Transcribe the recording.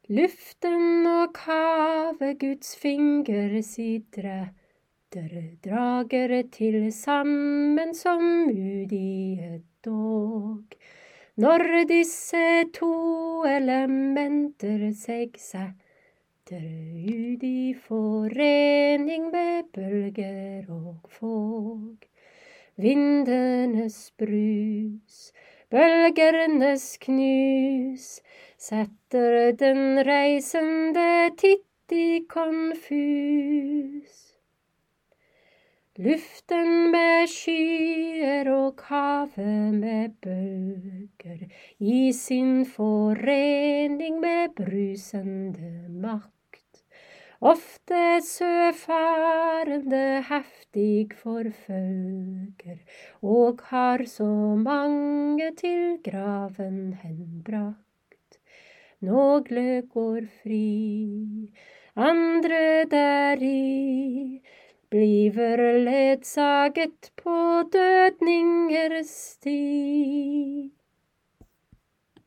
Luften og havet Guds finger sidre, dere drager til sammen som ud i et dog. Når disse to elementer seg setter ut i forening med bølger og fåg. Vindenes brus, bølgernes knus, setter den reisende titt i konfus. Luften med skyer og havet med bølger i sin forening med brusende makt. Ofte søfarende heftig forfølger, og har så mange til graven henbrakt. Nogle går fri, andre deri, bliver ledsaget på dødningers sti.